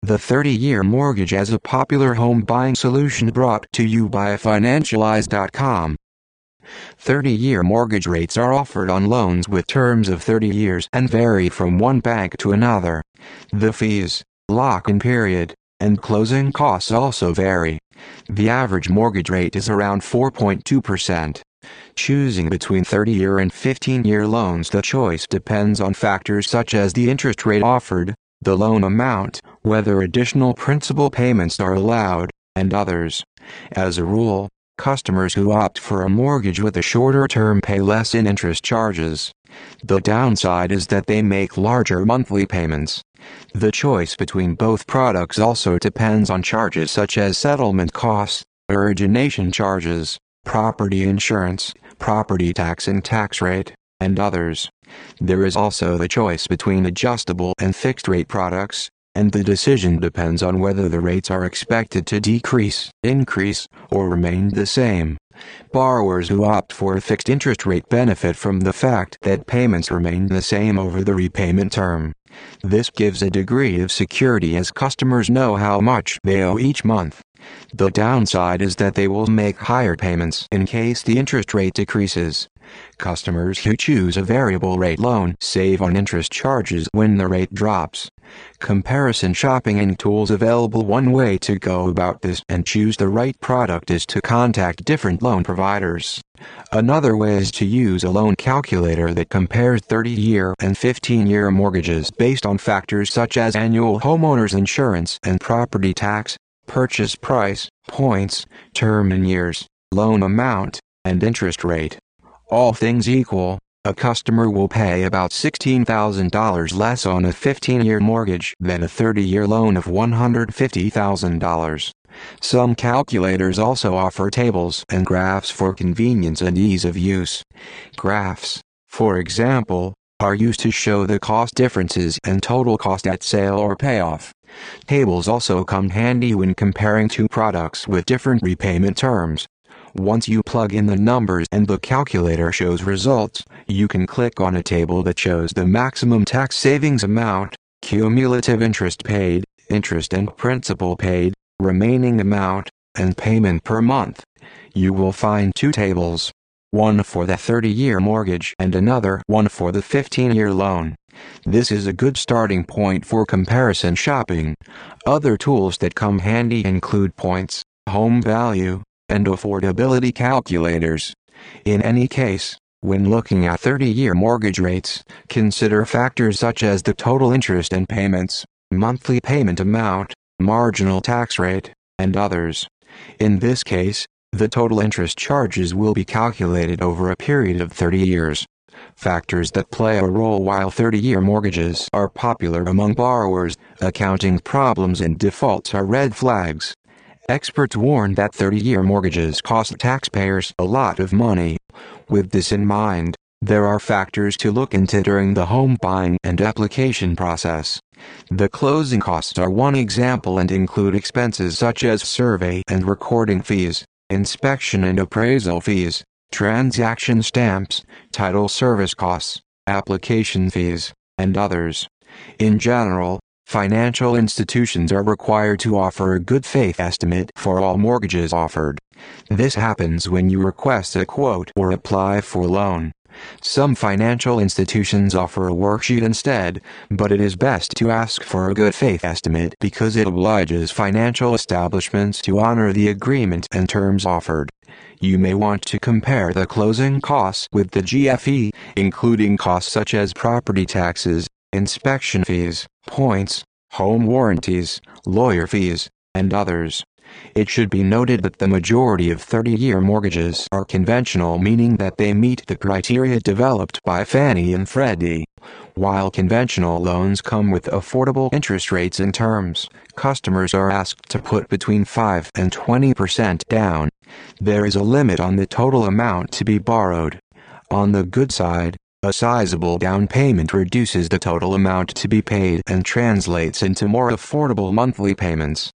The 30-year mortgage as a popular home buying solution brought to you by Financialize.com. 30-year mortgage rates are offered on loans with terms of 30 years and vary from one bank to another. The fees, lock-in period, and closing costs also vary. The average mortgage rate is around 4.2%. Choosing between 30-year and 15-year loans, the choice depends on factors such as the interest rate offered, the loan amount, whether additional principal payments are allowed, and others. As a rule, customers who opt for a mortgage with a shorter term pay less in interest charges. The downside is that they make larger monthly payments. The choice between both products also depends on charges such as settlement costs, origination charges, property insurance, property tax and tax rate, and others. There is also the choice between adjustable and fixed rate products, and the decision depends on whether the rates are expected to decrease, increase, or remain the same. Borrowers who opt for a fixed interest rate benefit from the fact that payments remain the same over the repayment term. This gives a degree of security as customers know how much they owe each month. The downside is that they will make higher payments in case the interest rate decreases. Customers who choose a variable rate loan save on interest charges when the rate drops. Comparison shopping and tools available. One way to go about this and choose the right product is to contact different loan providers. Another way is to use a loan calculator that compares 30-year and 15-year mortgages based on factors such as annual homeowners insurance and property tax, purchase price, points, term in years, loan amount, and interest rate. All things equal, a customer will pay about $16,000 less on a 15-year mortgage than a 30-year loan of $150,000. Some calculators also offer tables and graphs for convenience and ease of use. Graphs, for example, are used to show the cost differences and total cost at sale or payoff. Tables also come handy when comparing two products with different repayment terms. Once you plug in the numbers and the calculator shows results, you can click on a table that shows the maximum tax savings amount, cumulative interest paid, interest and principal paid, remaining amount, and payment per month. You will find two tables, one for the 30-year mortgage and another one for the 15-year loan. This is a good starting point for comparison shopping. Other tools that come handy include points, home value, and affordability calculators. In any case, when looking at 30-year mortgage rates, consider factors such as the total interest and payments, monthly payment amount, marginal tax rate, and others. In this case, the total interest charges will be calculated over a period of 30 years. Factors that play a role while 30-year mortgages are popular among borrowers, accounting problems and defaults are red flags. Experts warn that 30-year mortgages cost taxpayers a lot of money. With this in mind, there are factors to look into during the home buying and application process. The closing costs are one example and include expenses such as survey and recording fees, inspection and appraisal fees, transaction stamps, title service costs, application fees, and others. In general, financial institutions are required to offer a good faith estimate for all mortgages offered. This happens when you request a quote or apply for a loan. Some financial institutions offer a worksheet instead, but it is best to ask for a good faith estimate because it obliges financial establishments to honor the agreement and terms offered. You may want to compare the closing costs with the GFE, including costs such as property taxes, inspection fees, points, home warranties, lawyer fees, and others. It should be noted that the majority of 30-year mortgages are conventional, meaning that they meet the criteria developed by Fannie and Freddie. While conventional loans come with affordable interest rates and terms, customers are asked to put between 5 and 20% down. There is a limit on the total amount to be borrowed. On the good side, a sizable down payment reduces the total amount to be paid and translates into more affordable monthly payments.